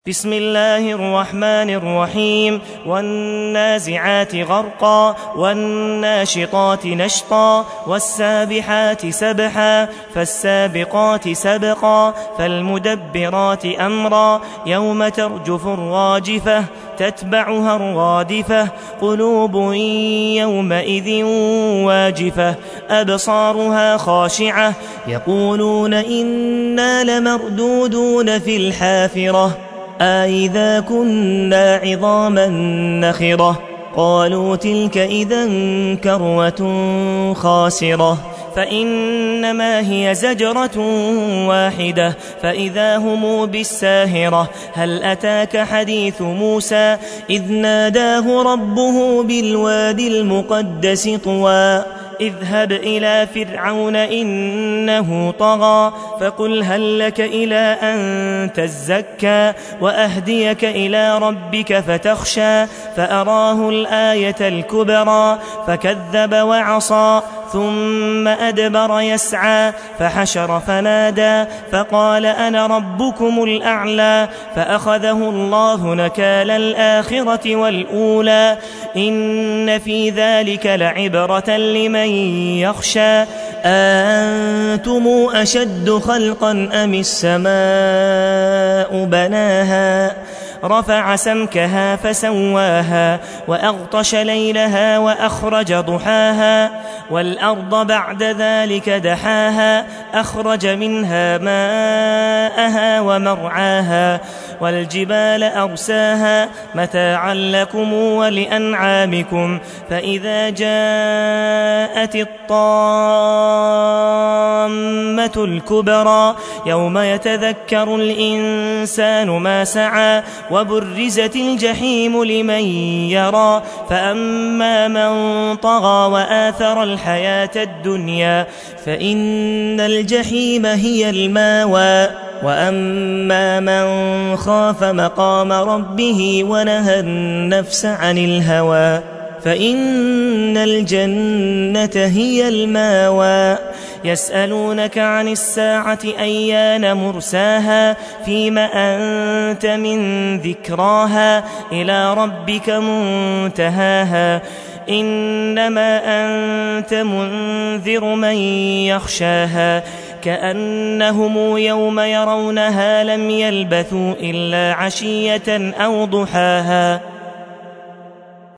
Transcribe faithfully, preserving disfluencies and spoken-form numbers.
بسم الله الرحمن الرحيم والنازعات غرقا والناشطات نشطا والسابحات سبحا فالسابقات سبقا فالمدبرات أمرا يوم ترجف الراجفة تتبعها الرادفة قلوب يومئذ واجفة أبصارها خاشعة يقولون إنا لمردودون في الحافرة أإذا كنا عظاما نخرة قالوا تلك إذا كروة خاسرة فإنما هي زجرة واحدة فإذا هم بالساهرة هل أتاك حديث موسى إذ ناداه ربه بالوادي المقدس طوى اذهب إلى فرعون إنه طغى فقل هل لك إلى أن تزكى وأهديك إلى ربك فتخشى فأراه الآية الكبرى فكذب وعصى ثم أدبر يسعى فحشر فنادى فقال أنا ربكم الأعلى فأخذه الله نكال الآخرة والأولى إن في ذلك لعبرة لمن يخشى أأنتم أشد خلقا أم السماء بناها رفع سمكها فسواها وأغطش ليلها وأخرج ضحاها والأرض بعد ذلك دحاها أخرج منها ماءها ومرعاها والجبال أرساها متاعا لكم ولأنعامكم فإذا جاءت الطامة الكبرى يوم يتذكر الإنسان ما سعى وبرزت الجحيم لمن يرى فأما من طغى وآثر الحياة الدنيا فإن الجحيم هي الماوى وأما من خاف مقام ربه ونهى النفس عن الهوى فإن الجنة هي الماوى يسألونك عن الساعة أيان مرساها فيم أنت من ذكراها إلى ربك منتهاها إنما أنت منذر من يخشاها كأنهم يوم يرونها لم يلبثوا إلا عشية أو ضحاها